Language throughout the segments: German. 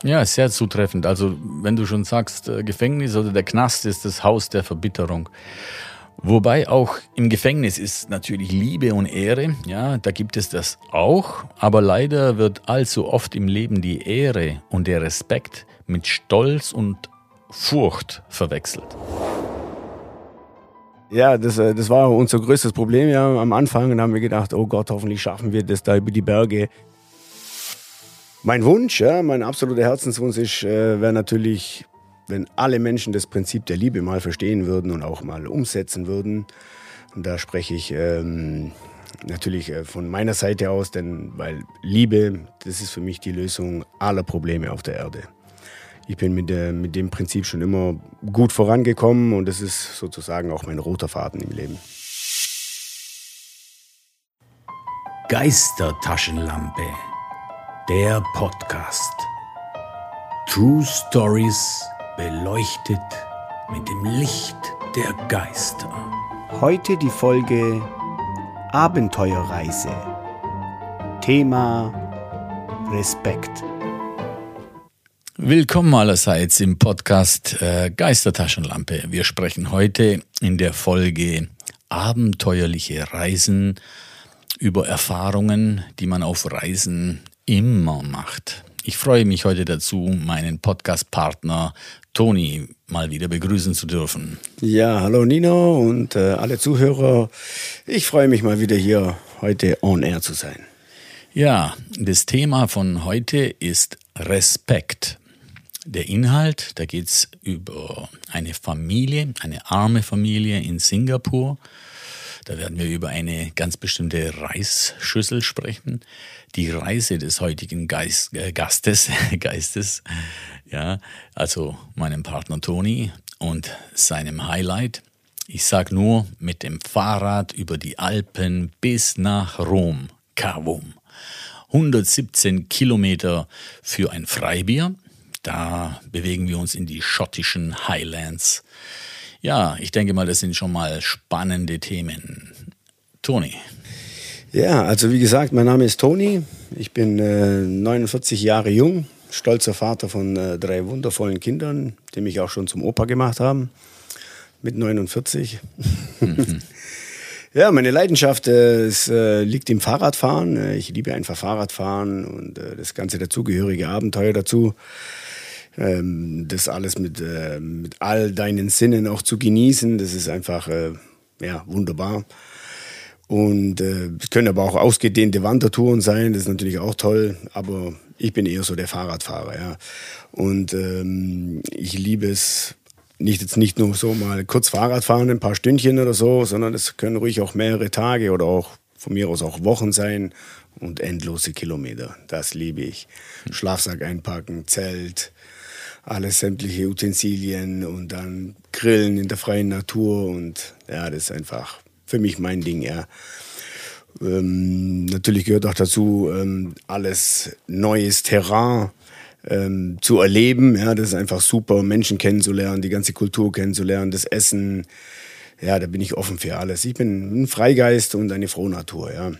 Ja, sehr zutreffend. Also wenn du schon sagst, Gefängnis oder der Knast ist das Haus der Verbitterung. Wobei auch im Gefängnis ist natürlich Liebe und Ehre, ja, da gibt es das auch, aber leider wird allzu oft im Leben die Ehre und der Respekt mit Stolz und Furcht verwechselt. Ja, das war unser größtes Problem ja am Anfang. Und haben wir gedacht, oh Gott, hoffentlich schaffen wir das da über die Berge. Mein Wunsch, ja, mein absoluter Herzenswunsch wäre natürlich, wenn alle Menschen das Prinzip der Liebe mal verstehen würden und auch mal umsetzen würden. Und da spreche ich natürlich von meiner Seite aus, weil Liebe, das ist für mich die Lösung aller Probleme auf der Erde. Ich bin mit dem Prinzip schon immer gut vorangekommen und das ist sozusagen auch mein roter Faden im Leben. Geistertaschenlampe, der Podcast. True Stories beleuchtet mit dem Licht der Geister. Heute die Folge Abenteuerreise. Thema Respekt. Willkommen allerseits im Podcast Geistertaschenlampe. Wir sprechen heute in der Folge abenteuerliche Reisen über Erfahrungen, die man auf Reisen immer macht. Ich freue mich heute dazu, meinen Podcast-Partner Toni mal wieder begrüßen zu dürfen. Ja, hallo Nino und alle Zuhörer. Ich freue mich mal wieder hier heute on air zu sein. Ja, das Thema von heute ist Respekt. Der Inhalt, da geht es über eine Familie, eine arme Familie in Singapur. Da werden wir über eine ganz bestimmte Reisschüssel sprechen. Die Reise des heutigen Geistes, ja, also meinem Partner Toni und seinem Highlight. Ich sage nur, mit dem Fahrrad über die Alpen bis nach Rom, Kavum. 117 Kilometer für ein Freibier. Da bewegen wir uns in die schottischen Highlands. Ja, ich denke mal, das sind schon mal spannende Themen. Toni. Ja, also wie gesagt, mein Name ist Toni. Ich bin 49 Jahre jung, stolzer Vater von 3 wundervollen Kindern, die mich auch schon zum Opa gemacht haben, mit 49. Ja, meine Leidenschaft liegt im Fahrradfahren. Ich liebe einfach Fahrradfahren und das ganze dazugehörige Abenteuer dazu. Das alles mit all deinen Sinnen auch zu genießen, das ist einfach wunderbar. Und es können aber auch ausgedehnte Wandertouren sein, das ist natürlich auch toll, aber ich bin eher so der Fahrradfahrer. Ja. Und ich liebe es, nicht nur so mal kurz Fahrrad fahren, ein paar Stündchen oder so, sondern es können ruhig auch mehrere Tage oder auch von mir aus auch Wochen sein und endlose Kilometer. Das liebe ich. Schlafsack einpacken, Zelt, alles sämtliche Utensilien und dann grillen in der freien Natur und ja, das ist einfach für mich mein Ding, ja. Natürlich gehört auch dazu, alles neues Terrain zu erleben, ja, das ist einfach super, Menschen kennenzulernen, die ganze Kultur kennenzulernen, das Essen, ja, da bin ich offen für alles. Ich bin ein Freigeist und eine Frohnatur, ja.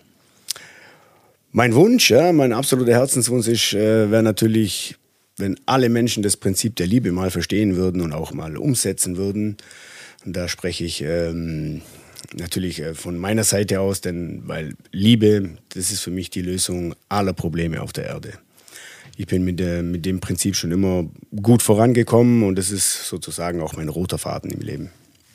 Mein Wunsch, ja, mein absoluter Herzenswunsch wäre natürlich, wenn alle Menschen das Prinzip der Liebe mal verstehen würden und auch mal umsetzen würden. Und da spreche ich natürlich von meiner Seite aus, weil Liebe, das ist für mich die Lösung aller Probleme auf der Erde. Ich bin mit dem Prinzip schon immer gut vorangekommen und das ist sozusagen auch mein roter Faden im Leben.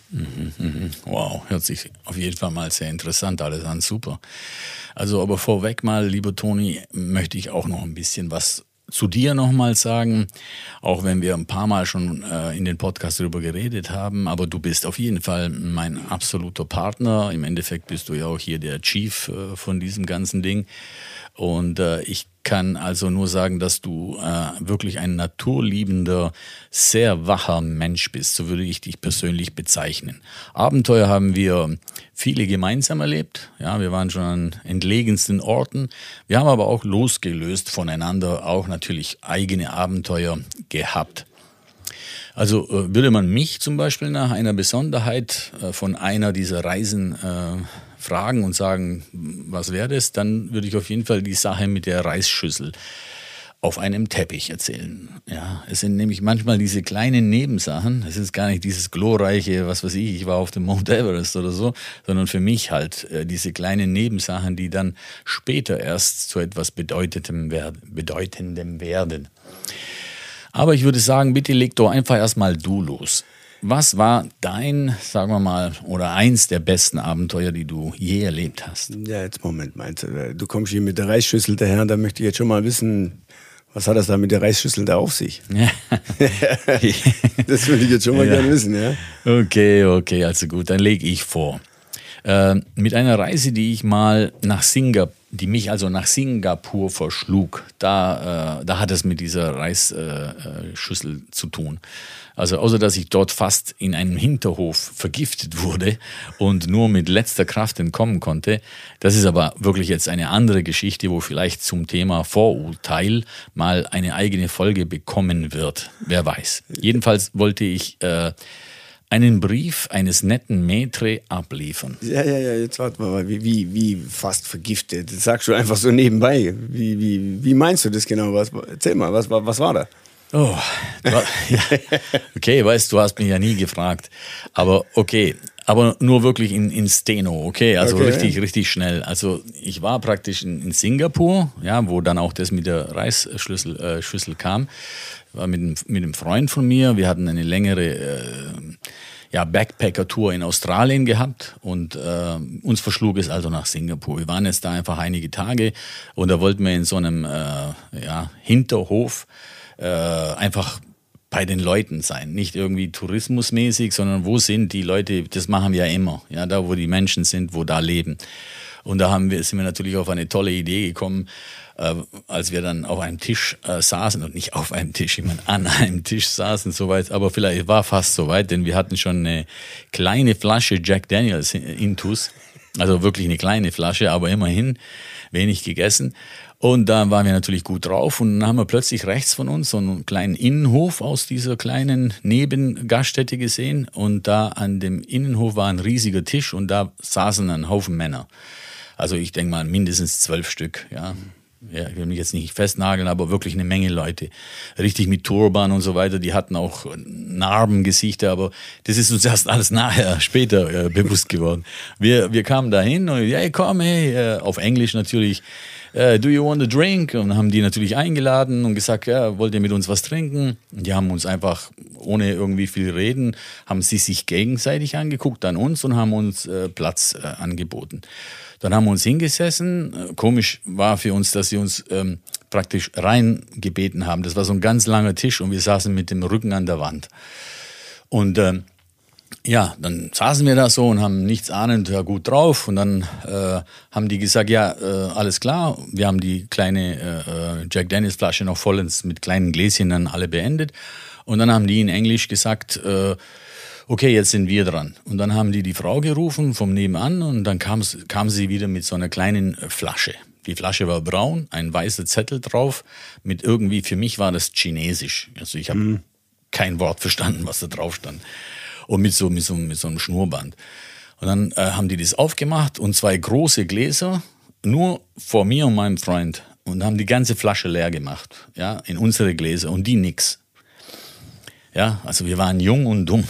Wow, hört sich auf jeden Fall mal sehr interessant alles an, super. Also aber vorweg mal, lieber Toni, möchte ich auch noch ein bisschen was zu dir nochmal sagen, auch wenn wir ein paar Mal schon in den Podcast darüber geredet haben, aber du bist auf jeden Fall mein absoluter Partner. Im Endeffekt bist du ja auch hier der Chief von diesem ganzen Ding. Und ich kann also nur sagen, dass du wirklich ein naturliebender, sehr wacher Mensch bist. So würde ich dich persönlich bezeichnen. Abenteuer haben wir viele gemeinsam erlebt. Ja, wir waren schon an entlegensten Orten. Wir haben aber auch losgelöst voneinander auch natürlich eigene Abenteuer gehabt. Also würde man mich zum Beispiel nach einer Besonderheit von einer dieser Reisen fragen und sagen, was wäre das, dann würde ich auf jeden Fall die Sache mit der Reisschüssel auf einem Teppich erzählen. Ja, es sind nämlich manchmal diese kleinen Nebensachen, es ist gar nicht dieses glorreiche, was weiß ich war auf dem Mount Everest oder so, sondern für mich halt diese kleinen Nebensachen, die dann später erst zu etwas Bedeutendem werden. Aber ich würde sagen, bitte leg doch einfach erstmal du los. Was war dein, sagen wir mal, oder eins der besten Abenteuer, die du je erlebt hast? Ja, jetzt Moment, meinst du, du kommst hier mit der Reisschüssel daher, da möchte ich jetzt schon mal wissen, was hat das da mit der Reisschüssel da auf sich? Ja. Das würde ich jetzt schon mal gerne wissen, ja. Okay, also gut, dann lege ich vor. Mit einer Reise, die mich also nach Singapur verschlug, da hat es mit dieser Reisschüssel zu tun. Also außer, dass ich dort fast in einem Hinterhof vergiftet wurde und nur mit letzter Kraft entkommen konnte. Das ist aber wirklich jetzt eine andere Geschichte, wo vielleicht zum Thema Vorurteil mal eine eigene Folge bekommen wird. Wer weiß. Jedenfalls wollte ich einen Brief eines netten Maître abliefern. Ja, jetzt warte mal, wie fast vergiftet? Das sagst du einfach so nebenbei. Wie meinst du das genau? Erzähl mal, was war da? Oh, ja. Okay, weißt du, hast mich ja nie gefragt. Aber okay, aber nur wirklich in Steno, okay, also okay, richtig schnell. Also ich war praktisch in Singapur, ja, wo dann auch das mit der Reisschüssel kam. War mit einem Freund von mir, wir hatten eine längere Backpacker-Tour in Australien gehabt und uns verschlug es also nach Singapur. Wir waren jetzt da einfach einige Tage und da wollten wir in so einem Hinterhof einfach bei den Leuten sein. Nicht irgendwie tourismusmäßig, sondern wo sind die Leute, das machen wir ja immer, ja, da wo die Menschen sind, wo da leben. Und da sind wir natürlich auf eine tolle Idee gekommen, als wir dann auf einem Tisch saßen, und nicht auf einem Tisch, ich meine an einem Tisch saßen, soweit, aber vielleicht war fast soweit, denn wir hatten schon eine kleine Flasche Jack Daniels intus, also wirklich eine kleine Flasche, aber immerhin wenig gegessen. Und da waren wir natürlich gut drauf und dann haben wir plötzlich rechts von uns so einen kleinen Innenhof aus dieser kleinen Nebengaststätte gesehen und da an dem Innenhof war ein riesiger Tisch und da saßen ein Haufen Männer. Also ich denke mal mindestens 12 Stück, ja. Ja, ich will mich jetzt nicht festnageln, aber wirklich eine Menge Leute. Richtig mit Turban und so weiter. Die hatten auch Narbengesichter, aber das ist uns erst alles später bewusst geworden. Wir kamen da hin und hey, komm, auf Englisch natürlich. Do you want a drink? Und haben die natürlich eingeladen und gesagt, ja, wollt ihr mit uns was trinken? Die haben uns einfach, ohne irgendwie viel reden, haben sie sich gegenseitig angeguckt an uns und haben uns Platz angeboten. Dann haben wir uns hingesessen. Komisch war für uns, dass sie uns praktisch reingebeten haben. Das war so ein ganz langer Tisch und wir saßen mit dem Rücken an der Wand. Und dann saßen wir da so und haben nichts ahnend, ja gut drauf. Und dann haben die gesagt, ja, alles klar. Wir haben die kleine Jack Daniels Flasche noch vollends mit kleinen Gläschen dann alle beendet. Und dann haben die in Englisch gesagt, okay, jetzt sind wir dran. Und dann haben die Frau gerufen vom Nebenan und dann kam sie wieder mit so einer kleinen Flasche. Die Flasche war braun, ein weißer Zettel drauf mit irgendwie, für mich war das Chinesisch. Also ich habe kein Wort verstanden, was da drauf stand. Und mit so einem Schnurrband. Und dann haben die das aufgemacht und 2 große Gläser nur vor mir und meinem Freund und haben die ganze Flasche leer gemacht, ja, in unsere Gläser und die nix. Ja, also wir waren jung und dumm.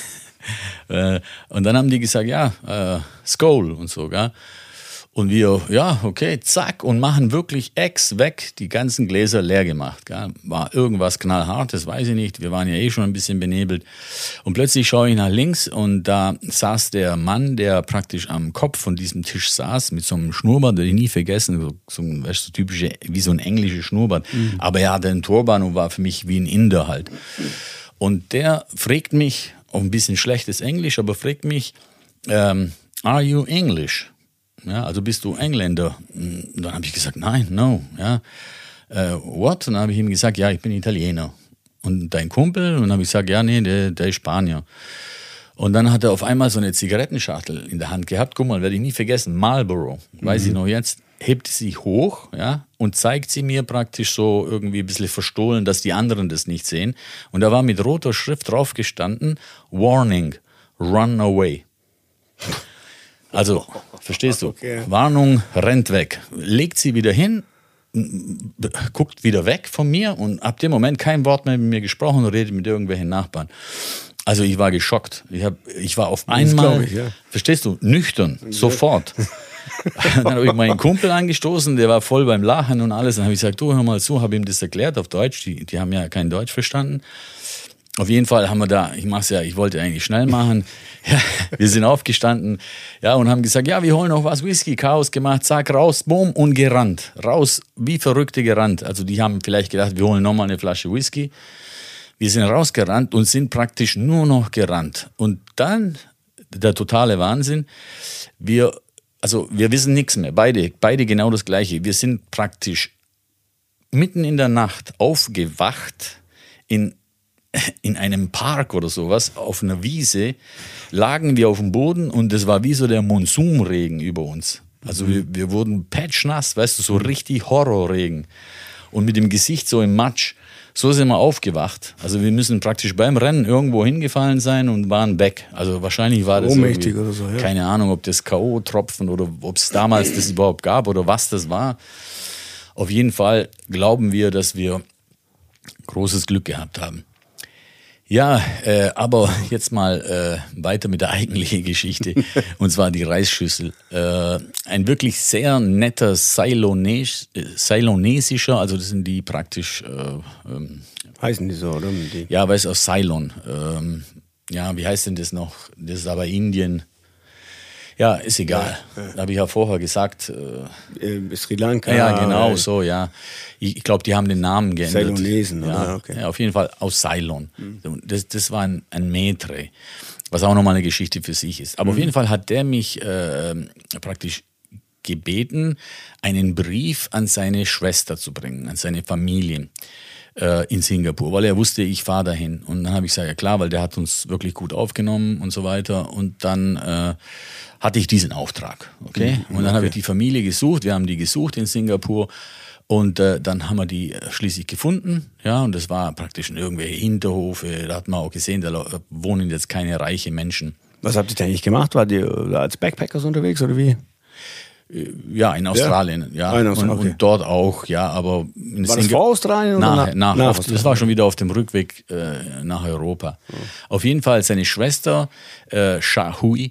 Und dann haben die gesagt, ja, Skol und so, gell? Und wir, ja, okay, zack, und machen wirklich weg, die ganzen Gläser leer gemacht. Gell? War irgendwas knallhartes, weiß ich nicht, wir waren ja schon ein bisschen benebelt. Und plötzlich schaue ich nach links und da saß der Mann, der praktisch am Kopf von diesem Tisch saß, mit so einem Schnurrbart, den ich nie vergessen, so typische, wie so ein englisches Schnurrbart. Aber er hatte einen Turban und war für mich wie ein Inder halt. Und der fragt mich, auch ein bisschen schlechtes Englisch, aber fragt mich, are you English? Ja, also bist du Engländer? Dann habe ich gesagt, nein, no. Ja. What? Und dann habe ich ihm gesagt, ja, ich bin Italiener. Und dein Kumpel? Und dann habe ich gesagt, ja, nee, der ist Spanier. Und dann hat er auf einmal so eine Zigarettenschachtel in der Hand gehabt. Guck mal, werde ich nie vergessen, Marlboro, weiß ich noch jetzt. Hebt sie hoch, ja, und zeigt sie mir praktisch so irgendwie ein bisschen verstohlen, dass die anderen das nicht sehen. Und da war mit roter Schrift drauf gestanden, Warning, run away. Also, verstehst du? Okay. Warnung, rennt weg. Legt sie wieder hin guckt wieder weg von mir und ab dem Moment kein Wort mehr mit mir gesprochen und redet mit irgendwelchen Nachbarn. Also ich war geschockt. Ich war auf einmal, verstehst du, nüchtern, sofort. Dann habe ich meinen Kumpel angestoßen, der war voll beim Lachen und alles. Dann habe ich gesagt, du, hör mal zu, habe ihm das erklärt auf Deutsch. Die haben ja kein Deutsch verstanden. Auf jeden Fall haben wir da, ich wollte eigentlich schnell machen. Ja, wir sind aufgestanden, ja, und haben gesagt, ja, wir holen noch was Whisky, Chaos gemacht, zack, raus, boom, und gerannt. Raus, wie Verrückte gerannt. Also die haben vielleicht gedacht, wir holen nochmal eine Flasche Whisky. Wir sind rausgerannt und sind praktisch nur noch gerannt. Und dann, der totale Wahnsinn, wir wissen nichts mehr, beide genau das Gleiche. Wir sind praktisch mitten in der Nacht aufgewacht in einem Park oder sowas, auf einer Wiese, lagen wir auf dem Boden und es war wie so der Monsunregen über uns. Also wir wurden patschnass, weißt du, so richtig Horrorregen. Und mit dem Gesicht so im Matsch. So sind wir aufgewacht. Also wir müssen praktisch beim Rennen irgendwo hingefallen sein und waren weg. Also wahrscheinlich war das ohnmächtig oder so, ja. Keine Ahnung, ob das K.O.-Tropfen oder ob es damals das überhaupt gab oder was das war. Auf jeden Fall glauben wir, dass wir großes Glück gehabt haben. Ja, aber jetzt mal weiter mit der eigentlichen Geschichte, und zwar die Reisschüssel. Ein wirklich sehr netter Ceylonesischer, also das sind die praktisch... heißen die so, oder? Ja, weil es aus Ceylon. Ja, wie heißt denn das noch? Das ist aber Indien. Ja, ist egal. Ja. Habe ich ja vorher gesagt. Sri Lanka. Ja, genau, so, ja. Ich glaube, die haben den Namen geändert. Ceylonesen, ja, oder? Okay. Ja, auf jeden Fall aus Ceylon. Das war ein Maitre, was auch nochmal eine Geschichte für sich ist. Aber auf jeden Fall hat der mich praktisch gebeten, einen Brief an seine Schwester zu bringen, an seine Familie in Singapur, weil er wusste, ich fahre dahin. Und dann habe ich gesagt, ja klar, weil der hat uns wirklich gut aufgenommen und so weiter. Und dann hatte ich diesen Auftrag, okay? Und dann habe ich die Familie gesucht, wir haben die gesucht in Singapur und dann haben wir die schließlich gefunden, ja, und das war praktisch in irgendwelche Hinterhofe, da hat man auch gesehen, da wohnen jetzt keine reichen Menschen. Was habt ihr denn eigentlich gemacht? Wart ihr als Backpackers unterwegs oder wie? Ja, in Australien, ja. Und dort auch, ja, aber in war das vor Australien oder nach Australien? Das war schon wieder auf dem Rückweg nach Europa. Oh. Auf jeden Fall seine Schwester Sha Hui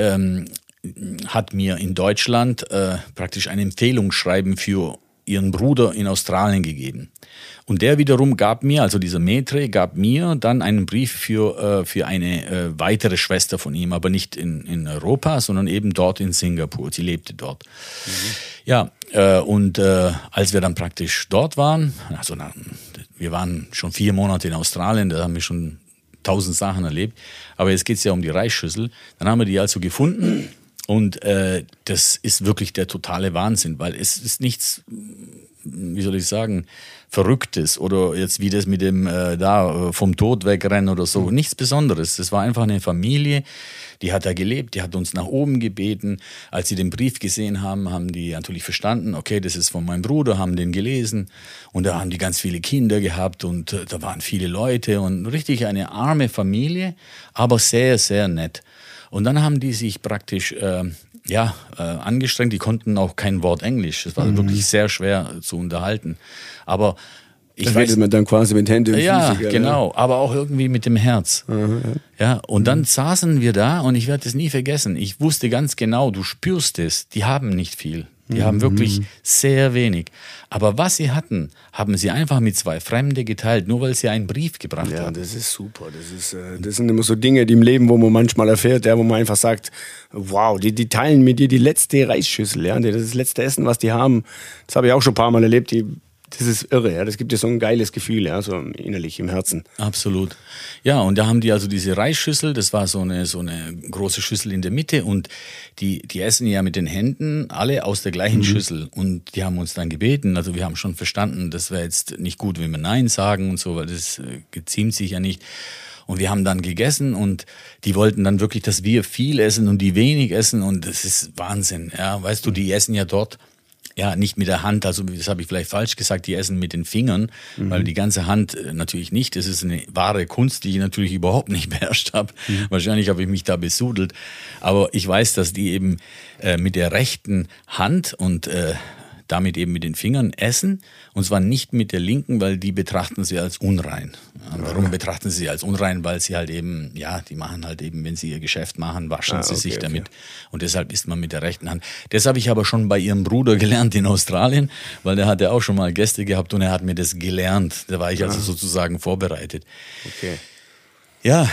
hat mir in Deutschland praktisch ein Empfehlungsschreiben für ihren Bruder in Australien gegeben. Und der wiederum gab mir, also dieser Maitre, gab mir dann einen Brief für eine weitere Schwester von ihm, aber nicht in Europa, sondern eben dort in Singapur. Sie lebte dort. Ja, und als wir dann praktisch dort waren, also wir waren schon 4 Monate in Australien, da haben wir schon 1000 Sachen erlebt, aber jetzt geht es ja um die Reisschüssel. Dann haben wir die also gefunden und das ist wirklich der totale Wahnsinn, weil es ist nichts, wie soll ich sagen, Verrücktes oder jetzt wie das mit dem vom Tod wegrennen oder so. Nichts Besonderes. Das war einfach eine Familie, die hat da gelebt, die hat uns nach oben gebeten. Als sie den Brief gesehen haben, haben die natürlich verstanden, okay, das ist von meinem Bruder, haben den gelesen und da haben die ganz viele Kinder gehabt und da waren viele Leute und richtig eine arme Familie, aber sehr, sehr nett. Und dann haben die sich praktisch angestrengt, die konnten auch kein Wort Englisch. Es war wirklich sehr schwer zu unterhalten. Aber ich weiß, man dann quasi mit Händen und Füßen. Ja, genau, aber auch irgendwie mit dem Herz. Ja, und dann saßen wir da und ich werde es nie vergessen. Ich wusste ganz genau, du spürst es, die haben nicht viel. Die haben wirklich sehr wenig. Aber was sie hatten, haben sie einfach mit 2 Fremde geteilt, nur weil sie einen Brief gebracht haben. Ja, das ist super. Das sind immer so Dinge, die im Leben, wo man manchmal erfährt, wo man einfach sagt, wow, die teilen mit dir die letzte Reisschüssel, ja, das ist das letzte Essen, was die haben. Das habe ich auch schon ein paar Mal erlebt. Das ist irre, ja. Das gibt dir so ein geiles Gefühl, ja, so innerlich im Herzen. Absolut. Ja, und da haben die also diese Reisschüssel, das war so eine große Schüssel in der Mitte und die essen ja mit den Händen alle aus der gleichen Schüssel und die haben uns dann gebeten, also wir haben schon verstanden, das wäre jetzt nicht gut, wenn wir Nein sagen und so, weil das geziemt sich ja nicht. Und wir haben dann gegessen und die wollten dann wirklich, dass wir viel essen und die wenig essen und das ist Wahnsinn, ja, weißt du, die essen ja dort. Ja, nicht mit der Hand, also das habe ich vielleicht falsch gesagt, die essen mit den Fingern, weil die ganze Hand natürlich nicht, das ist eine wahre Kunst, die ich natürlich überhaupt nicht beherrscht habe. Wahrscheinlich habe ich mich da besudelt, aber ich weiß, dass die eben mit der rechten Hand und damit eben mit den Fingern essen, und zwar nicht mit der linken, weil die betrachten sie als unrein. Ja, warum betrachten sie als unrein? Weil sie halt eben, ja, die machen halt eben, wenn sie ihr Geschäft machen, waschen sie sich damit. Und deshalb isst man mit der rechten Hand. Das habe ich aber schon bei ihrem Bruder gelernt in Australien, weil der hatte auch schon mal Gäste gehabt und er hat mir das gelernt. Da war ich also sozusagen vorbereitet. Okay. Ja,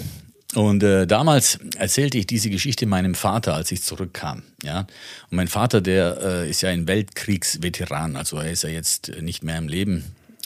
und damals erzählte ich diese Geschichte meinem Vater, als ich zurückkam. Ja? Und mein Vater, der ist ja ein Weltkriegsveteran, also er ist ja jetzt nicht mehr im Leben,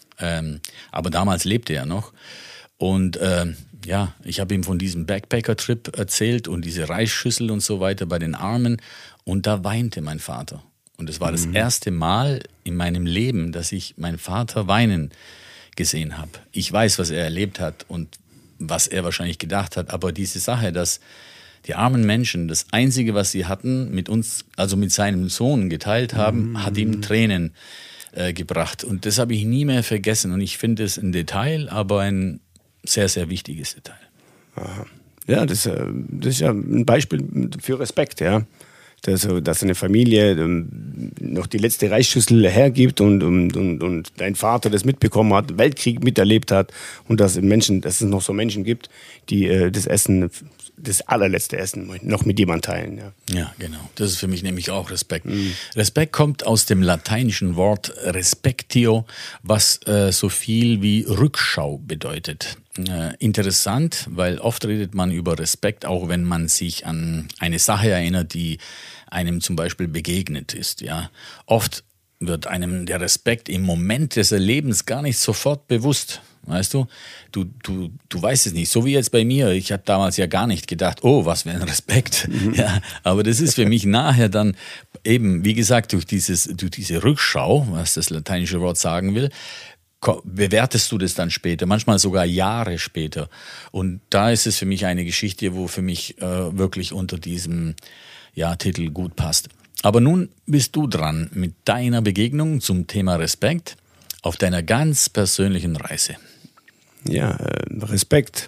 aber damals lebte er noch. Und ja, ich habe ihm von diesem Backpacker-Trip erzählt und diese Reisschüssel und so weiter bei den Armen, und da weinte mein Vater. Und es war das erste Mal in meinem Leben, dass ich meinen Vater weinen gesehen habe. Ich weiß, was er erlebt hat und was er wahrscheinlich gedacht hat, aber diese Sache, dass die armen Menschen das Einzige, was sie hatten, mit uns, also mit seinem Sohn geteilt haben, hat ihm Tränen gebracht. Und das habe ich nie mehr vergessen. Und ich finde es ein Detail, aber ein sehr, sehr wichtiges Detail. Aha. Ja, das ist ja ein Beispiel für Respekt, ja. Dass eine Familie noch die letzte Reisschüssel hergibt und dein Vater das mitbekommen hat, Weltkrieg miterlebt hat, und dass es noch so Menschen gibt, die das Essen, das allerletzte Essen noch mit jemandem teilen. Ja. Ja, genau. Das ist für mich nämlich auch Respekt. Respekt kommt aus dem lateinischen Wort respectio, was so viel wie Rückschau bedeutet. Interessant, weil oft redet man über Respekt, auch wenn man sich an eine Sache erinnert, die einem zum Beispiel begegnet ist. Ja, oft wird einem der Respekt im Moment des Erlebens gar nicht sofort bewusst. Weißt du? Du weißt es nicht. So wie jetzt bei mir. Ich habe damals ja gar nicht gedacht, oh, was für ein Respekt. Ja, aber das ist für mich nachher dann eben, wie gesagt, durch diese Rückschau, was das lateinische Wort sagen will, bewertest du das dann später, manchmal sogar Jahre später. Und da ist es für mich eine Geschichte, wo für mich wirklich unter diesem Titel gut passt. Aber nun bist du dran mit deiner Begegnung zum Thema Respekt auf deiner ganz persönlichen Reise. Ja, Respekt.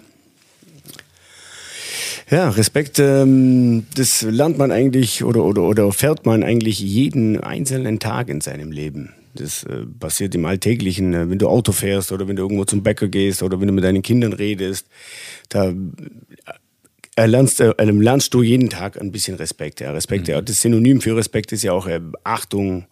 Ja, Respekt, das lernt man eigentlich oder erfährt man eigentlich jeden einzelnen Tag in seinem Leben. Das passiert im Alltäglichen, wenn du Auto fährst oder wenn du irgendwo zum Bäcker gehst oder wenn du mit deinen Kindern redest. Da lernst du jeden Tag ein bisschen Respekt. Ja. Respekt, ja, das Synonym für Respekt ist ja auch Achtung,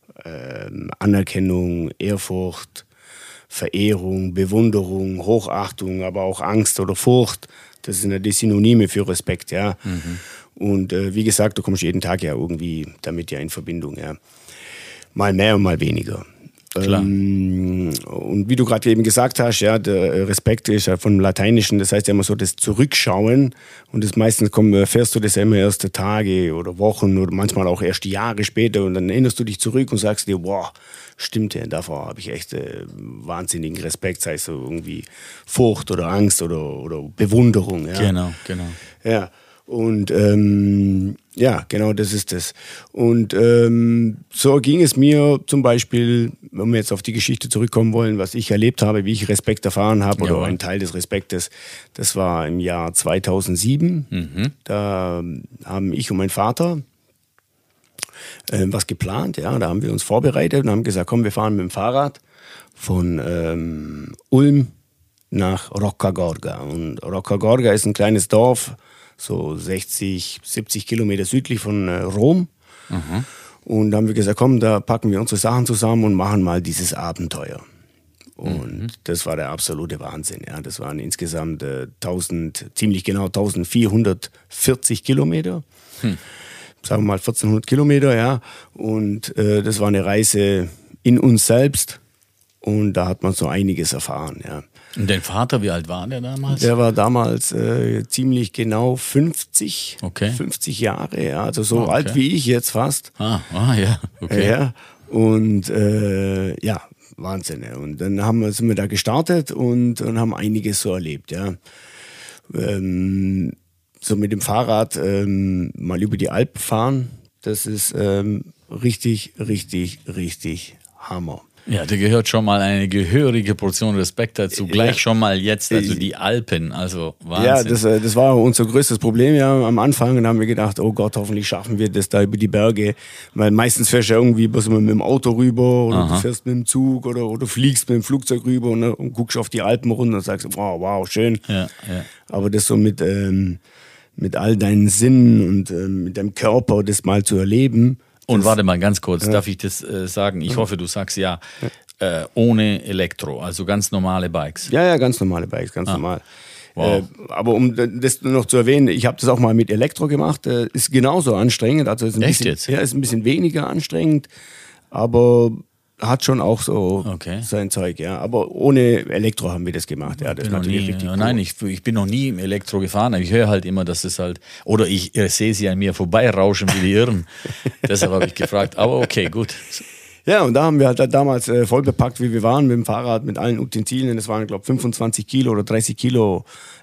Anerkennung, Ehrfurcht, Verehrung, Bewunderung, Hochachtung, aber auch Angst oder Furcht. Das sind ja die Synonyme für Respekt. Ja. Und wie gesagt, du kommst jeden Tag ja irgendwie damit ja in Verbindung. Ja. Mal mehr und mal weniger. Klar. Und wie du gerade eben gesagt hast, ja, der Respekt ist ja vom Lateinischen, das heißt ja immer so das Zurückschauen, und das meistens erfährst du das ja immer erst Tage oder Wochen oder manchmal auch erst Jahre später, und dann erinnerst du dich zurück und sagst dir, wow, stimmt ja, davor habe ich echt wahnsinnigen Respekt, sei es so irgendwie Furcht oder Angst oder Bewunderung. Ja. Genau. Ja. Und ja, genau, das ist das. Und so ging es mir zum Beispiel, wenn wir jetzt auf die Geschichte zurückkommen wollen, was ich erlebt habe, wie ich Respekt erfahren habe, oder ein Teil des Respektes. Das war im Jahr 2007. Da haben ich und mein Vater was geplant. Ja, da haben wir uns vorbereitet und haben gesagt, komm, wir fahren mit dem Fahrrad von Ulm nach Roccagorga. Und Roccagorga ist ein kleines Dorf, so 60, 70 Kilometer südlich von Rom. Und da haben wir gesagt, komm, da packen wir unsere Sachen zusammen und machen mal dieses Abenteuer. Und das war der absolute Wahnsinn. Ja. Das waren insgesamt ziemlich genau 1440 Kilometer. Sagen wir mal 1400 Kilometer, ja. Und das war eine Reise in uns selbst. Und da hat man so einiges erfahren, ja. Und dein Vater, wie alt war der damals? Der war damals ziemlich genau 50, okay. 50 Jahre, ja, also so alt wie ich jetzt fast. Ja, okay. Ja, und ja, Wahnsinn. Ja. Und dann sind wir da gestartet und haben einiges so erlebt, ja. So mit dem Fahrrad mal über die Alpen fahren, das ist richtig, richtig, richtig Hammer. Ja, da gehört schon mal eine gehörige Portion Respekt dazu. Gleich schon mal jetzt, also die Alpen, also Wahnsinn. Ja, das war unser größtes Problem ja am Anfang. Und haben wir gedacht, oh Gott, hoffentlich schaffen wir das da über die Berge. Weil meistens fährst du ja irgendwie bloß mit dem Auto rüber oder du fährst mit dem Zug oder fliegst mit dem Flugzeug rüber und guckst auf die Alpen runter und sagst, wow, schön. Ja. Aber das so mit all deinen Sinnen und mit deinem Körper das mal zu erleben. Und warte mal ganz kurz, darf ich das sagen? Ich hoffe, du sagst ja. Ohne Elektro, also ganz normale Bikes. Ja, ganz normale Bikes, ganz normal. Wow. Aber um das noch zu erwähnen, ich habe das auch mal mit Elektro gemacht, ist genauso anstrengend. Also ist ein Echt bisschen, jetzt? Ja, ist ein bisschen weniger anstrengend, aber hat schon auch so sein Zeug, ja. Aber ohne Elektro haben wir das gemacht, ja. Das ist natürlich richtig cool. Nein, ich bin noch nie im Elektro gefahren, aber ich höre halt immer, dass es halt, oder ich sehe sie an mir vorbeirauschen wie die Irren. Deshalb habe ich gefragt, aber okay, gut. Ja, und da haben wir halt damals voll bepackt, wie wir waren, mit dem Fahrrad, mit allen Utensilien. Das waren, glaube ich, 25 Kilo oder 30 Kilo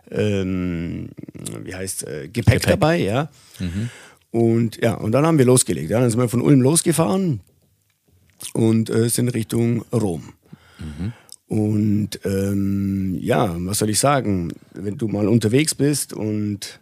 Gepäck dabei, ja. Und dann haben wir losgelegt. Ja. Dann sind wir von Ulm losgefahren und sind Richtung Rom. Und was soll ich sagen, wenn du mal unterwegs bist und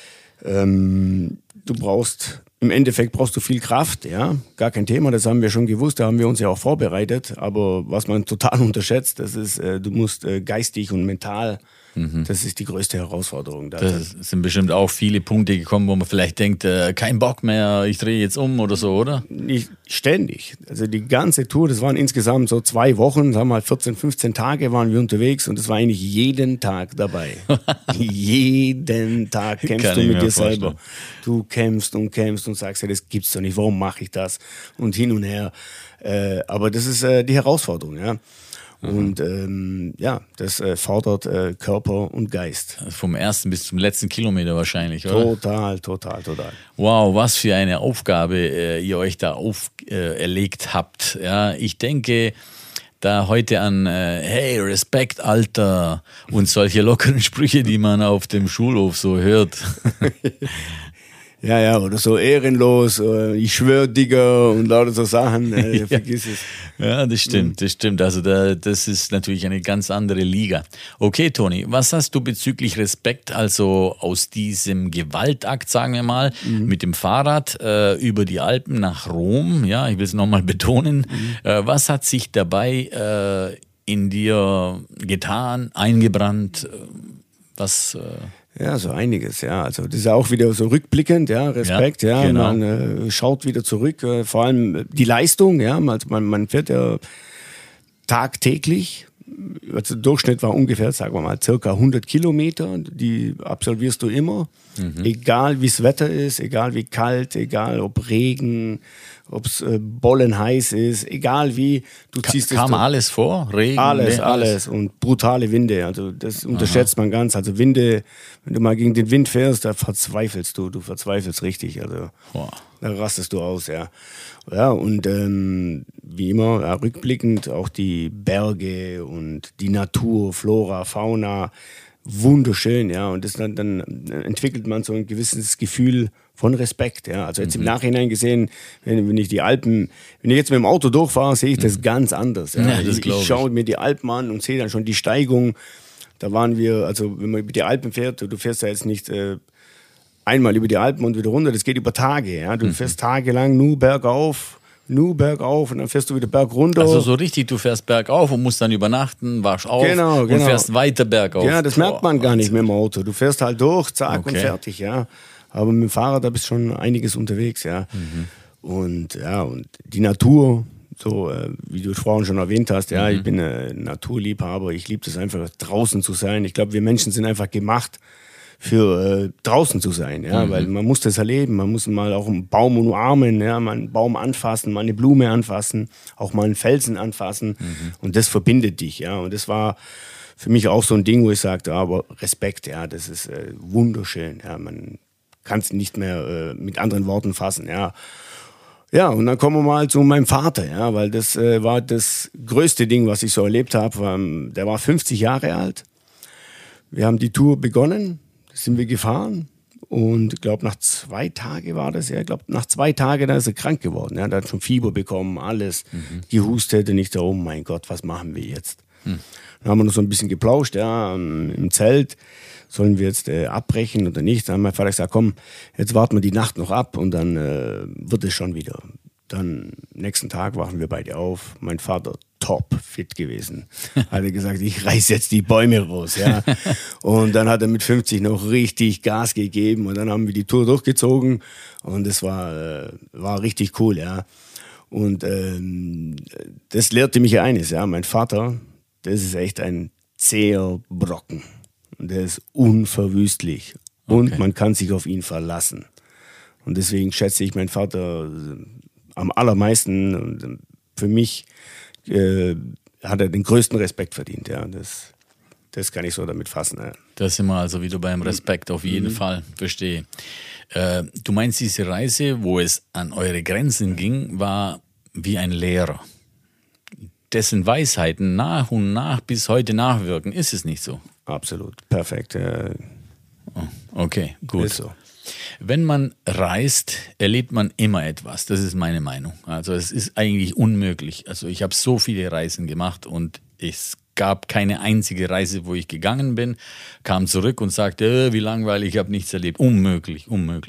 im Endeffekt brauchst du viel Kraft, ja, gar kein Thema, das haben wir schon gewusst, da haben wir uns ja auch vorbereitet, aber was man total unterschätzt, das ist, du musst geistig und mental, das ist die größte Herausforderung. Das sind bestimmt auch viele Punkte gekommen, wo man vielleicht denkt, kein Bock mehr, ich drehe jetzt um oder so, oder? Nicht ständig, also die ganze Tour, das waren insgesamt so 2 Wochen, sagen wir mal 14, 15 Tage waren wir unterwegs und das war eigentlich jeden Tag dabei. Jeden Tag kämpfst du mit dir selber. Du kämpfst und sagst, ja, das gibt's doch nicht, warum mache ich das? Und hin und her. Aber das ist die Herausforderung, ja. Und das fordert Körper und Geist. Vom ersten bis zum letzten Kilometer wahrscheinlich, oder? Total. Wow, was für eine Aufgabe ihr euch da auferlegt habt. Ja, ich denke da heute an hey, Respekt, Alter und solche lockeren Sprüche, die man auf dem Schulhof so hört. Ja, oder so ehrenlos, ich schwör, Digga, und lauter so Sachen, vergiss es. Ja, das stimmt. Also das ist natürlich eine ganz andere Liga. Okay, Toni, was hast du bezüglich Respekt, also aus diesem Gewaltakt, sagen wir mal, mit dem Fahrrad über die Alpen nach Rom, ja, ich will es nochmal betonen, was hat sich dabei in dir getan, eingebrannt, was... Ja, so einiges, ja. Also das ist ja auch wieder so rückblickend, ja, Respekt, ja. Genau. Man schaut wieder zurück, vor allem die Leistung, ja. Also man fährt ja tagtäglich. Also der Durchschnitt war ungefähr, sagen wir mal, circa 100 Kilometer. Die absolvierst du immer. Egal wie das Wetter ist, egal wie kalt, egal ob Regen, ob es bollenheiß ist, egal wie, du ziehst es. Kam alles vor? Regen? Alles. Und brutale Winde, also das unterschätzt man ganz. Also Winde, wenn du mal gegen den Wind fährst, da verzweifelst du verzweifelst richtig. Also da rastest du aus, ja. Ja, und wie immer, ja, rückblickend auch die Berge und die Natur, Flora, Fauna, wunderschön, ja. Und das dann entwickelt man so ein gewisses Gefühl von Respekt, ja. Also jetzt im Nachhinein gesehen, wenn ich jetzt mit dem Auto durchfahre, sehe ich das ganz anders. Ja. Ich schaue mir die Alpen an und sehe dann schon die Steigung. Da waren wir, also wenn man über die Alpen fährt, du fährst ja jetzt nicht einmal über die Alpen und wieder runter, das geht über Tage, ja. Du fährst tagelang nur bergauf und dann fährst du wieder bergunter. Also so richtig, du fährst bergauf und musst dann übernachten, waschst auf genau. und fährst weiter bergauf. Ja, das merkt man gar nicht mit dem Auto. Du fährst halt durch, zack und fertig, ja. Aber mit dem Fahrrad, da bist du schon einiges unterwegs, ja. Und die Natur, so wie du vorhin schon erwähnt hast, ja, ich bin Naturliebhaber, ich liebe das einfach, draußen zu sein. Ich glaube, wir Menschen sind einfach gemacht für draußen zu sein, ja, weil man muss das erleben, man muss mal auch einen Baum umarmen, ja, mal einen Baum anfassen, mal eine Blume anfassen, auch mal einen Felsen anfassen und das verbindet dich, ja, und das war für mich auch so ein Ding, wo ich sagte, aber Respekt, ja, das ist wunderschön, ja, man kann es nicht mehr mit anderen Worten fassen, ja. Ja, und dann kommen wir mal zu meinem Vater, ja, weil das war das größte Ding, was ich so erlebt habe. Der war 50 Jahre alt. Wir haben die Tour begonnen, sind wir gefahren Und ich glaube, nach 2 Tagen war das, ja, ich glaube, nach 2 Tagen, da ist er krank geworden. Ja, da hat schon Fieber bekommen, alles, gehustet und ich da, oh mein Gott, was machen wir jetzt? Dann haben wir noch so ein bisschen geplauscht, ja, im Zelt. Sollen wir jetzt abbrechen oder nicht? Dann hat mein Vater gesagt, komm, jetzt warten wir die Nacht noch ab und dann wird es schon wieder. Dann nächsten Tag wachen wir beide auf. Mein Vater top fit gewesen. Hat er gesagt, ich reiß jetzt die Bäume raus. Ja. Und dann hat er mit 50 noch richtig Gas gegeben und dann haben wir die Tour durchgezogen und es war richtig cool. Ja. Und das lehrte mich eines. Ja. Mein Vater, das ist echt ein zäher Brocken. Und der ist unverwüstlich. Und man kann sich auf ihn verlassen. Und deswegen schätze ich meinen Vater am allermeisten. Und für mich hat er den größten Respekt verdient. Ja. Das kann ich so damit fassen. Ja. Da sind wir also wieder beim Respekt, auf jeden Fall. Verstehe. Du meinst, diese Reise, wo es an eure Grenzen ging, war wie ein Lehrer. Dessen Weisheiten nach und nach bis heute nachwirken. Ist es nicht so? Absolut, perfekt. Okay, gut. Ist so. Wenn man reist, erlebt man immer etwas. Das ist meine Meinung. Also es ist eigentlich unmöglich. Also ich habe so viele Reisen gemacht und es gab keine einzige Reise, wo ich gegangen bin, kam zurück und sagte, wie langweilig, ich habe nichts erlebt. Unmöglich.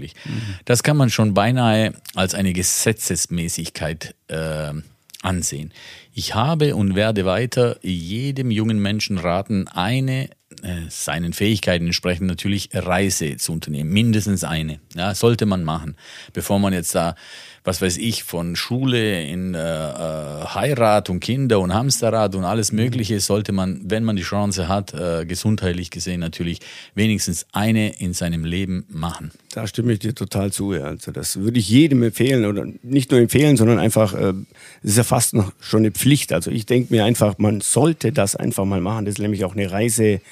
Das kann man schon beinahe als eine Gesetzesmäßigkeit ansehen. Ich habe und werde weiter jedem jungen Menschen raten, seinen Fähigkeiten entsprechend natürlich Reise zu unternehmen. Mindestens eine. Ja, sollte man machen. Bevor man jetzt da, was weiß ich, von Schule in Heirat und Kinder und Hamsterrad und alles Mögliche, sollte man, wenn man die Chance hat, gesundheitlich gesehen natürlich wenigstens eine in seinem Leben machen. Da stimme ich dir total zu. Ja. Also das würde ich jedem empfehlen oder nicht nur empfehlen, sondern einfach, es ist ja fast noch schon eine Pflicht. Also ich denke mir einfach, man sollte das einfach mal machen. Das ist nämlich auch eine Reise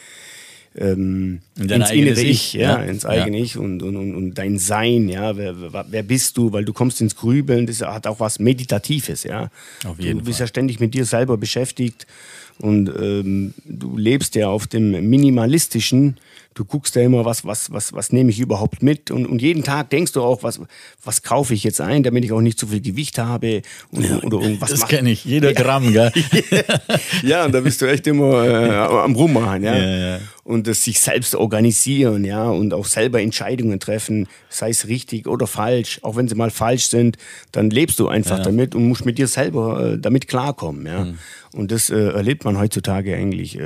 ins innere Ich, ins eigene Ich und dein Sein, ja, wer bist du, weil du kommst ins Grübeln, das hat auch was Meditatives, ja. Auf jeden Du bist Fall. ja ständig mit dir selber beschäftigt und du lebst ja auf dem Minimalistischen. Du guckst ja immer, was nehme ich überhaupt mit und jeden Tag denkst du auch, was kaufe ich jetzt ein, damit ich auch nicht zu viel Gewicht habe oder irgendwas Das kenne ich, jeder Gramm, gell? Ja, und da bist du echt immer am Rummachen, ja. Ja. Und das sich selbst organisieren, ja, und auch selber Entscheidungen treffen, sei es richtig oder falsch, auch wenn sie mal falsch sind, dann lebst du einfach damit und musst mit dir selber damit klarkommen, ja. Und das erlebt man heutzutage eigentlich,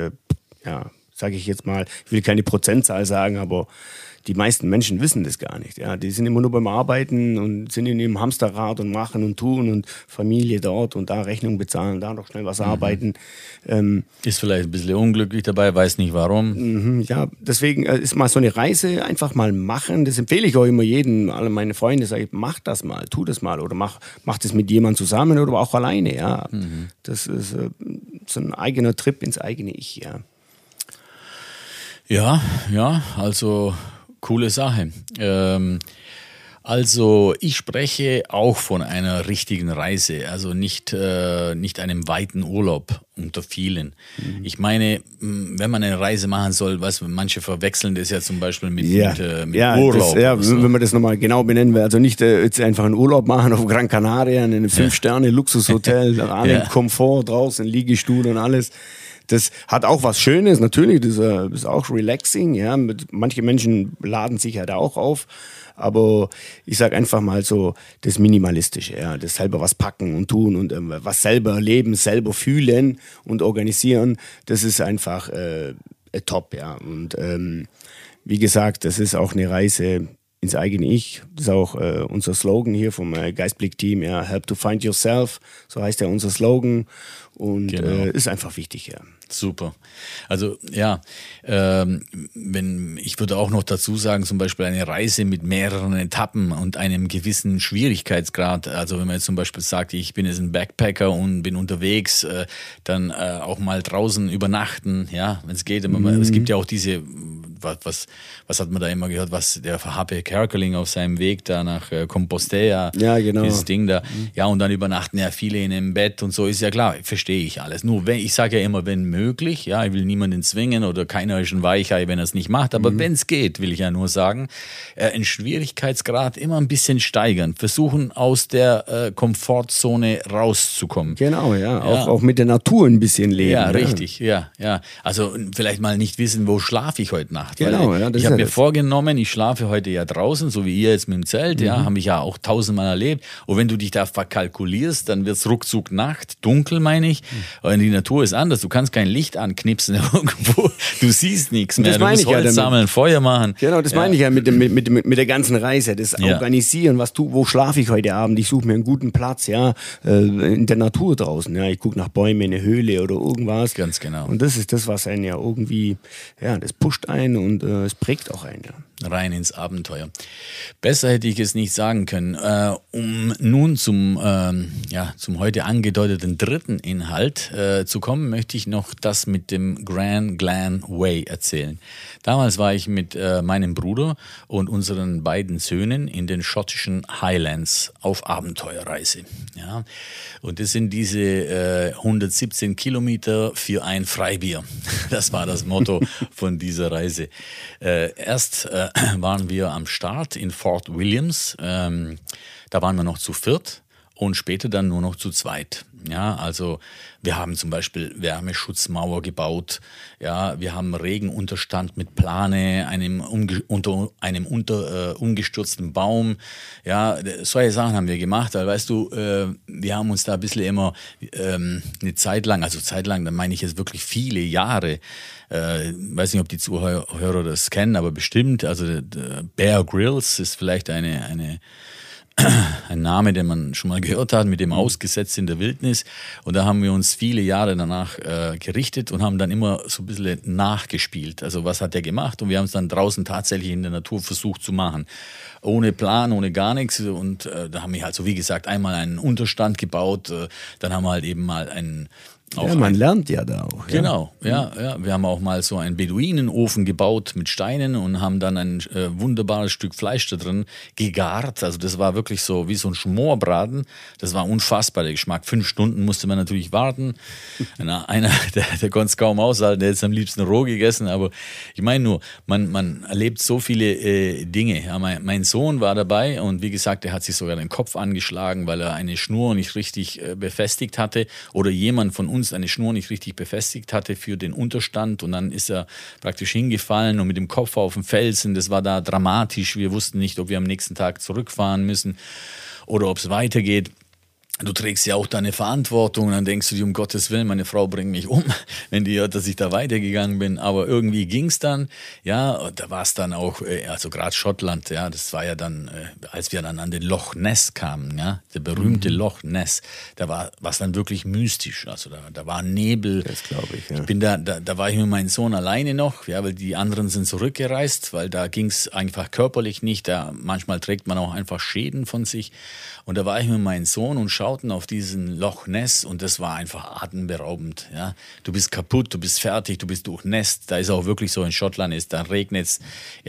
sage ich jetzt mal, ich will keine Prozentzahl sagen, aber die meisten Menschen wissen das gar nicht. Ja. Die sind immer nur beim Arbeiten und sind in ihrem Hamsterrad und machen und tun und Familie dort und da Rechnung bezahlen, da noch schnell was arbeiten. Ist vielleicht ein bisschen unglücklich dabei, weiß nicht warum. Ja, deswegen ist mal so eine Reise einfach mal machen. Das empfehle ich auch immer jedem, alle meine Freunde, sage ich, mach das mal, tu das mal oder mach das mit jemandem zusammen oder auch alleine. Ja. Das ist so ein eigener Trip ins eigene Ich, ja. Ja, also coole Sache. Also ich spreche auch von einer richtigen Reise, also nicht einem weiten Urlaub unter vielen. Ich meine, wenn man eine Reise machen soll, manche verwechseln das ja zum Beispiel mit Urlaub. Wenn man das nochmal genau benennen will, also nicht jetzt einfach einen Urlaub machen auf Gran Canaria, in einem 5-Sterne-Luxushotel, allen Komfort draußen, Liegestuhl und alles. Das hat auch was Schönes, natürlich, das ist auch relaxing, ja. Manche Menschen laden sich ja da auch auf, aber ich sage einfach mal so das Minimalistische, ja, das selber was packen und tun und was selber erleben, selber fühlen und organisieren, das ist einfach top, ja. Und wie gesagt, das ist auch eine Reise ins eigene Ich. Das ist auch unser Slogan hier vom Geistblick-Team, ja, Help to find yourself, so heißt ja unser Slogan und ist einfach wichtig, ja. Super. Also ja, ich würde auch noch dazu sagen, zum Beispiel eine Reise mit mehreren Etappen und einem gewissen Schwierigkeitsgrad. Also wenn man jetzt zum Beispiel sagt, ich bin jetzt ein Backpacker und bin unterwegs, dann auch mal draußen übernachten, ja, wenn es geht. Es gibt ja auch diese was hat man da immer gehört, was der H.P. Kerkeling auf seinem Weg da nach Compostela, Ja, genau. dieses Ding da, ja, und dann übernachten ja viele in einem Bett und so, ist ja klar, verstehe ich alles. Nur, ich sage ja immer, wenn möglich, ja, ich will niemanden zwingen oder keiner ist ein Weichei, wenn er es nicht macht, aber wenn es geht, will ich ja nur sagen, einen Schwierigkeitsgrad immer ein bisschen steigern, versuchen aus der Komfortzone rauszukommen. Genau, ja. Auch mit der Natur ein bisschen leben. Ja, richtig, ja. Also vielleicht mal nicht wissen, wo schlafe ich heute Nacht. Genau, weil ja, das ich ist habe ja mir das. vorgenommen, ich schlafe heute ja draußen, so wie ihr jetzt mit dem Zelt, ja, habe ich ja auch 1000-mal erlebt. Und wenn du dich da verkalkulierst, dann wird es ruckzuck Nacht, dunkel meine ich. Und die Natur ist anders, du kannst kein Licht anknipsen irgendwo, du siehst nichts mehr, Das du meine musst ich ja Holz damit. sammeln, Feuer machen. Genau, das meine ich ja mit der ganzen Reise. Das Organisieren, wo schlafe ich heute Abend? Ich suche mir einen guten Platz, ja, in der Natur draußen. Ja, ich gucke nach Bäumen in eine Höhle oder irgendwas. Ganz genau. Und das ist das, was einen ja irgendwie, ja, das pusht einen und es prägt auch einen. Ja. Rein ins Abenteuer. Besser hätte ich es nicht sagen können. Um nun zum heute angedeuteten dritten Inhalt zu kommen, möchte ich noch das mit dem Grand Glen Way erzählen. Damals war ich mit meinem Bruder und unseren beiden Söhnen in den schottischen Highlands auf Abenteuerreise. Ja? Und das sind diese 117 Kilometer für ein Freibier. Das war das Motto von dieser Reise. Erst waren wir am Start in Fort Williams. Da waren wir noch zu viert und später dann nur noch zu zweit. Ja, also wir haben zum Beispiel Wärmeschutzmauer gebaut. Ja, wir haben Regenunterstand mit Plane, einem umgestürzten Baum. Ja, solche Sachen haben wir gemacht. Weil, weißt du, wir haben uns da ein bisschen immer eine Zeit lang, dann meine ich jetzt wirklich viele Jahre, weiß nicht, ob die Zuhörer das kennen, aber bestimmt, also Bear Grylls ist vielleicht ein Name, den man schon mal gehört hat, mit dem Ausgesetzt in der Wildnis. Und da haben wir uns viele Jahre danach gerichtet und haben dann immer so ein bisschen nachgespielt. Also was hat der gemacht? Und wir haben es dann draußen tatsächlich in der Natur versucht zu machen. Ohne Plan, ohne gar nichts. Und da haben wir halt so, wie gesagt, einmal einen Unterstand gebaut. Dann haben wir halt eben mal einen... Ja, man lernt ja da auch. Ja. Genau, ja. Wir haben auch mal so einen Beduinenofen gebaut mit Steinen und haben dann ein wunderbares Stück Fleisch da drin gegart. Also das war wirklich so wie so ein Schmorbraten. Das war unfassbar, der Geschmack. 5 Stunden musste man natürlich warten. Einer, der konnte es kaum aushalten, der hätte es am liebsten roh gegessen. Aber ich meine nur, man erlebt so viele Dinge. Ja, mein Sohn war dabei und wie gesagt, der hat sich sogar den Kopf angeschlagen, weil er eine Schnur nicht richtig befestigt hatte oder jemand von uns eine Schnur nicht richtig befestigt hatte für den Unterstand und dann ist er praktisch hingefallen und mit dem Kopf auf den Felsen. Das war da dramatisch. Wir wussten nicht, ob wir am nächsten Tag zurückfahren müssen oder ob es weitergeht. Du trägst ja auch deine Verantwortung und dann denkst du dir, um Gottes Willen, meine Frau bringt mich um, wenn die hört, dass ich da weitergegangen bin. Aber irgendwie ging's dann, ja, und da war es dann auch, also gerade Schottland, ja, das war ja dann, als wir dann an den Loch Ness kamen, ja, der berühmte Loch Ness, da war es dann wirklich mystisch, also da war Nebel. Das glaube ich, ja. Ich bin da war ich mit meinem Sohn alleine noch, ja, weil die anderen sind zurückgereist, weil da ging's einfach körperlich nicht, da manchmal trägt man auch einfach Schäden von sich. Und da war ich mit meinem Sohn und schauten auf diesen Loch Ness und das war einfach atemberaubend. Ja. Du bist kaputt, du bist fertig, du bist durchnässt. Da ist auch wirklich so in Schottland, da regnet es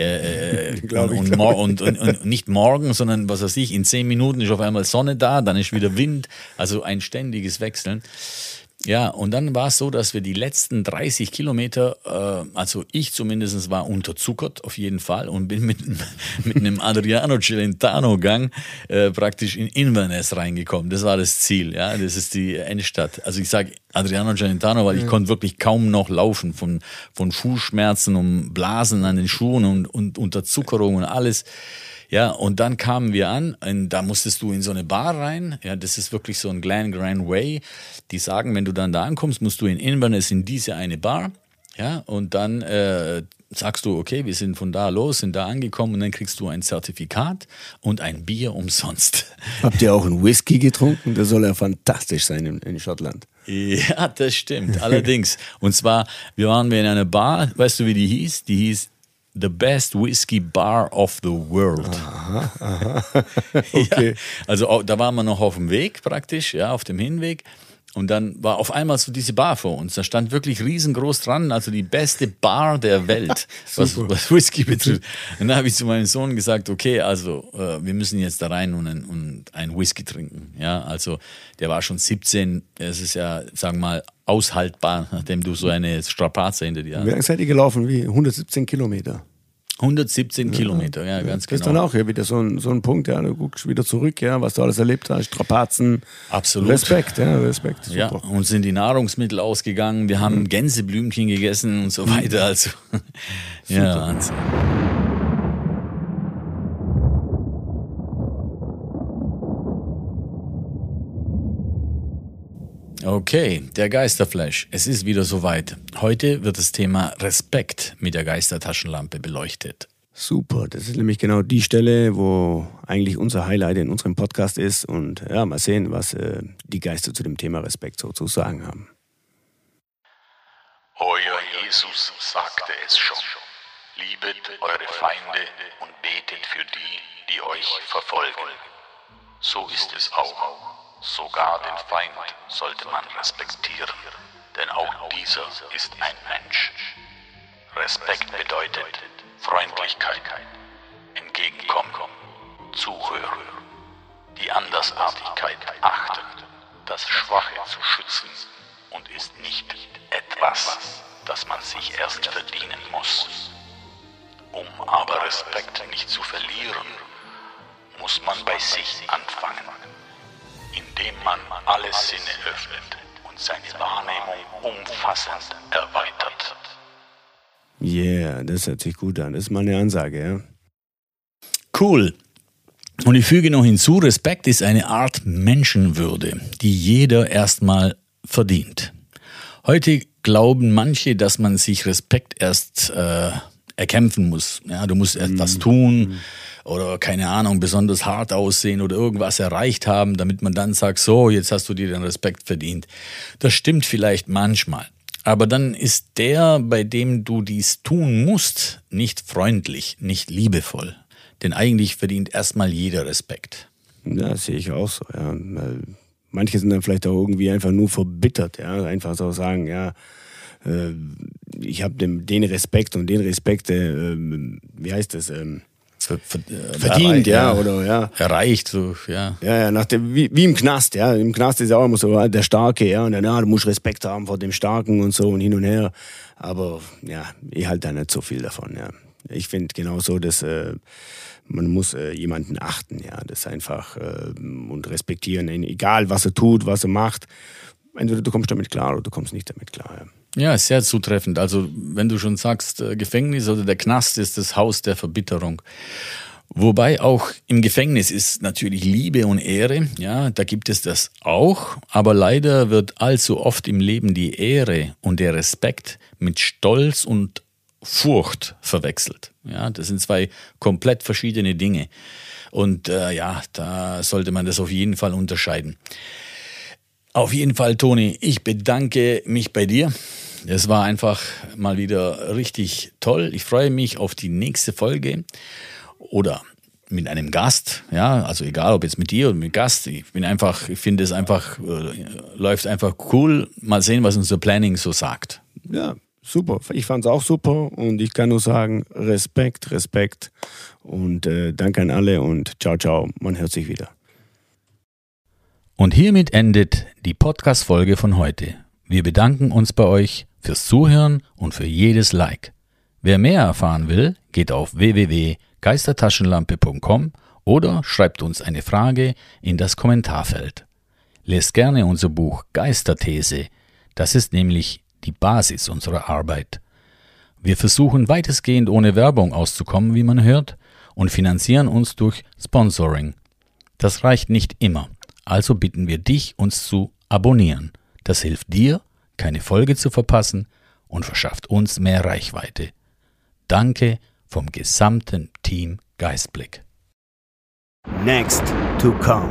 und nicht morgen, sondern was weiß ich, in 10 Minuten ist auf einmal Sonne da, dann ist wieder Wind, also ein ständiges Wechseln. Ja, und dann war es so, dass wir die letzten 30 Kilometer, also ich zumindest war unterzuckert auf jeden Fall und bin mit einem Adriano Celentano-Gang praktisch in Inverness reingekommen. Das war das Ziel, ja, das ist die Endstadt. Also ich sage Adriano Celentano, weil ich konnte wirklich kaum noch laufen von Fußschmerzen und Blasen an den Schuhen und Unterzuckerung und alles. Ja, und dann kamen wir an, und da musstest du in so eine Bar rein. Ja, das ist wirklich so ein Glen Grand Way. Die sagen, wenn du dann da ankommst, musst du in Inverness in diese eine Bar. Ja, und dann sagst du, okay, wir sind von da los, sind da angekommen und dann kriegst du ein Zertifikat und ein Bier umsonst. Habt ihr auch einen Whisky getrunken? Der soll ja fantastisch sein in Schottland. Ja, das stimmt, allerdings. Und zwar, wir waren in einer Bar, weißt du, wie die hieß? Die hieß The Best Whiskey Bar of the World. Aha. Okay. Ja, also da waren wir noch auf dem Weg praktisch, ja, auf dem Hinweg. Und dann war auf einmal so diese Bar vor uns. Da stand wirklich riesengroß dran, also die beste Bar der Welt, was Whisky betrifft. Und dann habe ich zu meinem Sohn gesagt, okay, also wir müssen jetzt da rein und einen Whisky trinken. Ja, also der war schon 17. Es ist ja, sagen wir mal, aushaltbar, nachdem du so eine Strapaze hinter dir hast. Wie lange seid ihr gelaufen? Wie 117 Kilometer? 117 Kilometer, ja, ganz genau. Das ist dann auch wieder so ein Punkt, ja, du guckst wieder zurück, ja, was du alles erlebt hast, Strapazen. Absolut. Respekt, super. Ja, uns sind die Nahrungsmittel ausgegangen, wir haben Gänseblümchen gegessen und so weiter, also ja, Wahnsinn. Okay, der Geisterflash. Es ist wieder soweit. Heute wird das Thema Respekt mit der Geistertaschenlampe beleuchtet. Super, das ist nämlich genau die Stelle, wo eigentlich unser Highlight in unserem Podcast ist. Und ja, mal sehen, was die Geister zu dem Thema Respekt so zu sagen haben. Euer Jesus sagte es schon. Liebet eure Feinde und betet für die, die euch verfolgen. So ist es auch. Sogar den Feind sollte man respektieren, denn auch dieser ist ein Mensch. Respekt bedeutet Freundlichkeit, Entgegenkommen, Zuhören, die Andersartigkeit achten, das Schwache zu schützen und ist nicht etwas, das man sich erst verdienen muss. Um aber Respekt nicht zu verlieren, muss man bei sich anfangen, indem man alle Sinne öffnet und seine Wahrnehmung umfassend erweitert. Yeah, das hört sich gut an. Das ist mal eine Ansage, ja. Cool. Und ich füge noch hinzu, Respekt ist eine Art Menschenwürde, die jeder erstmal verdient. Heute glauben manche, dass man sich Respekt erst erkämpfen muss. Ja, du musst erst was tun oder, keine Ahnung, besonders hart aussehen oder irgendwas erreicht haben, damit man dann sagt, so, jetzt hast du dir den Respekt verdient. Das stimmt vielleicht manchmal. Aber dann ist der, bei dem du dies tun musst, nicht freundlich, nicht liebevoll. Denn eigentlich verdient erstmal jeder Respekt. Ja, das sehe ich auch so, ja. Manche sind dann vielleicht auch irgendwie einfach nur verbittert, ja. Einfach so sagen, ja, ich habe den Respekt und den Respekt, wie heißt das, verdient, ja, oder ja. Erreicht, so, ja. Ja, wie im Knast, ja. Im Knast ist ja auch immer so, der Starke, ja, und dann, ja, du musst Respekt haben vor dem Starken und so und hin und her. Aber ja, ich halte da nicht so viel davon, ja. Ich finde genauso, dass man muss jemanden achten, ja, das einfach und respektieren, egal was er tut, was er macht. Entweder du kommst damit klar oder du kommst nicht damit klar, ja. Ja, sehr zutreffend. Also wenn du schon sagst, Gefängnis oder der Knast ist das Haus der Verbitterung. Wobei auch im Gefängnis ist natürlich Liebe und Ehre, ja, da gibt es das auch. Aber leider wird allzu oft im Leben die Ehre und der Respekt mit Stolz und Furcht verwechselt. Ja, das sind zwei komplett verschiedene Dinge. Und ja, da sollte man das auf jeden Fall unterscheiden. Auf jeden Fall, Toni, ich bedanke mich bei dir. Es war einfach mal wieder richtig toll. Ich freue mich auf die nächste Folge oder mit einem Gast. Ja, also egal, ob jetzt mit dir oder mit Gast. Ich finde es einfach, läuft einfach cool. Mal sehen, was unser Planning so sagt. Ja, super. Ich fand es auch super und ich kann nur sagen, Respekt und danke an alle und ciao, ciao. Man hört sich wieder. Und hiermit endet die Podcast-Folge von heute. Wir bedanken uns bei euch fürs Zuhören und für jedes Like. Wer mehr erfahren will, geht auf www.geistertaschenlampe.com oder schreibt uns eine Frage in das Kommentarfeld. Lest gerne unser Buch Geisterthese. Das ist nämlich die Basis unserer Arbeit. Wir versuchen weitestgehend ohne Werbung auszukommen, wie man hört, und finanzieren uns durch Sponsoring. Das reicht nicht immer. Also bitten wir dich, uns zu abonnieren. Das hilft dir, keine Folge zu verpassen und verschafft uns mehr Reichweite. Danke vom gesamten Team Geistblick. Next to come.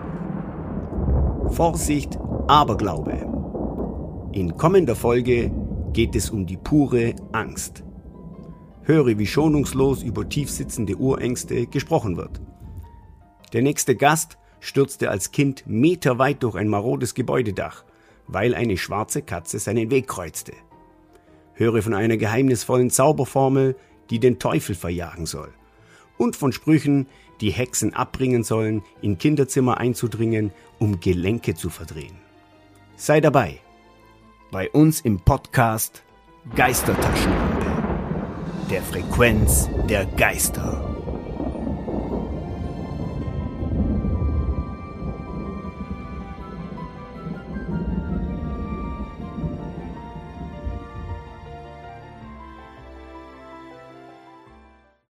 Vorsicht, Aberglaube. In kommender Folge geht es um die pure Angst. Höre, wie schonungslos über tiefsitzende Urängste gesprochen wird. Der nächste Gast stürzte als Kind meterweit durch ein marodes Gebäudedach, weil eine schwarze Katze seinen Weg kreuzte. Höre von einer geheimnisvollen Zauberformel, die den Teufel verjagen soll. Und von Sprüchen, die Hexen abbringen sollen, in Kinderzimmer einzudringen, um Gelenke zu verdrehen. Sei dabei bei uns im Podcast Geistertaschenlampe, der Frequenz der Geister.